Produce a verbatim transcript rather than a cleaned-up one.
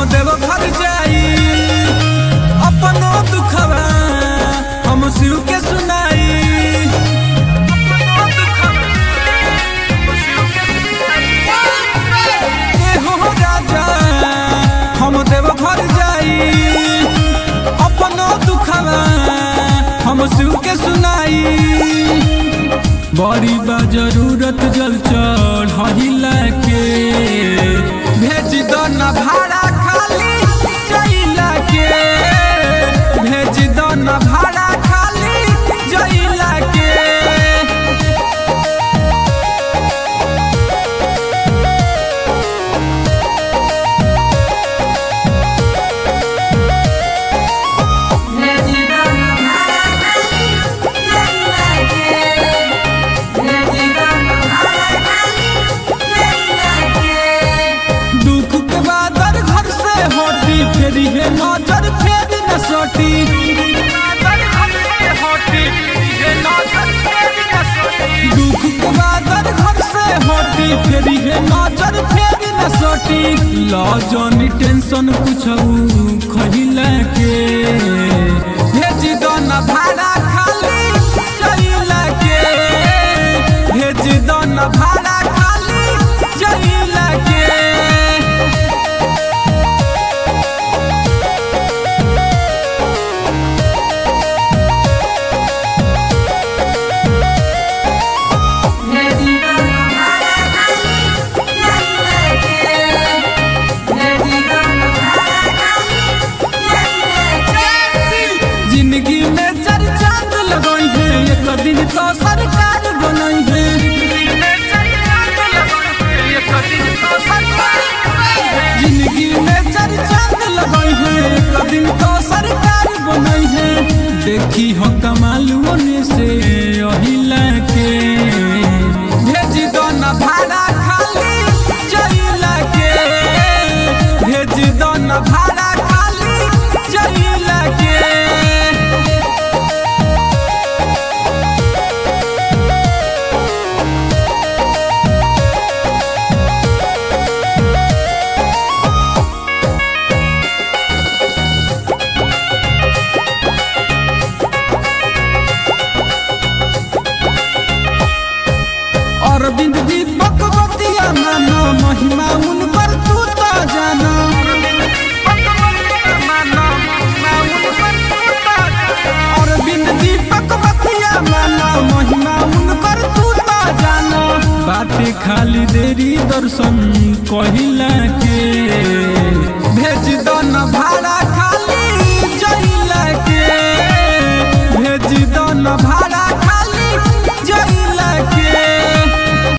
देव घर जाई अपनो दुखवा हम शिव के सुनाई। हो राजा हम देव घर जाई अपनो दुखवा हम शिव के सुनाई। बड़ी बा जरूरत जल चढ़िला के भेज दो न भाड़ा खाली जइला के, भेज दो न भाड़ा खाली जइला के। फेरी है नजर फेर न सोटी, दुख के बादर घर से होटी फेरी है नजर फेर न सोटी। लॉजनी टेंशन कुछऊ खहिला के भेज दो न भाड़ा खाली जइला के, भेज दो न भाड़ा खाली जइला के। जिंदगी में चार चांद लगई है एक दिन तो सरकार बनई है, जिंदगी में चार चांद लगई है एक दिन तो सरकार बनई है। देखी हो कमालुओं ने से अहिला के भेज दो न भाड़ा खाली जइला के, भेज दो न भाड़ा खाली जइला के। अरविंद दीपक बतिया मानो महिमा उन पर तू तो जानो, अरविंद दीपक बतिया मानो महिमा उन पर तू तो जानो। बातें खाली देरी दर्शन कहिला के